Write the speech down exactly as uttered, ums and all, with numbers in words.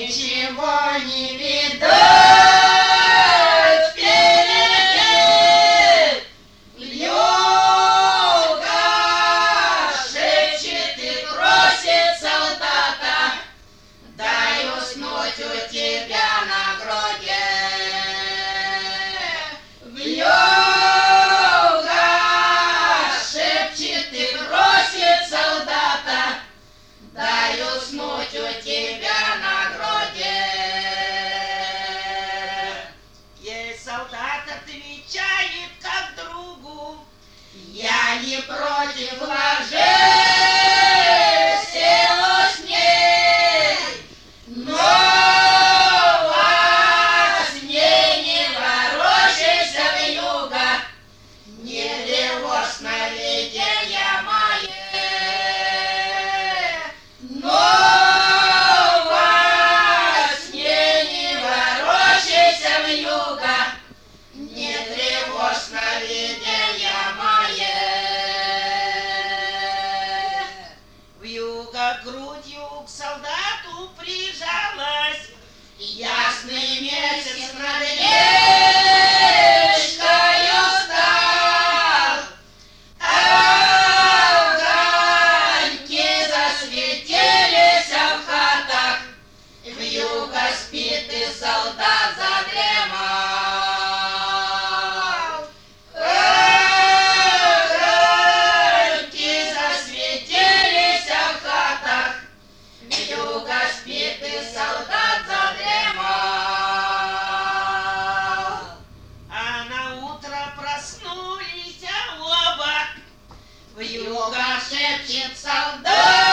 ничего не видать впереди. Вьюга шепчет и просит солдата: дай уснуть у тебя на груди. Вьюга шепчет и просит солдата: дай уснуть у тебя на груди. Ей солдат отвечает как другу: я не против ложись, сел с ней, но во сне не ворочайся, вьюга, не тревожь сновиденья мои. Но во сне не ворочайся, вьюга, не тревожь сновиденья мои. Вьюга грудью к солдату прижалась, ясный месяц над речкою стал. Огоньки засветились в хатах, вьюга спит и солдат задремал. Огоньки засветились в хатах, вьюга спит и солдат задремал. А на утро проснулись оба, вьюга шепчет солдат: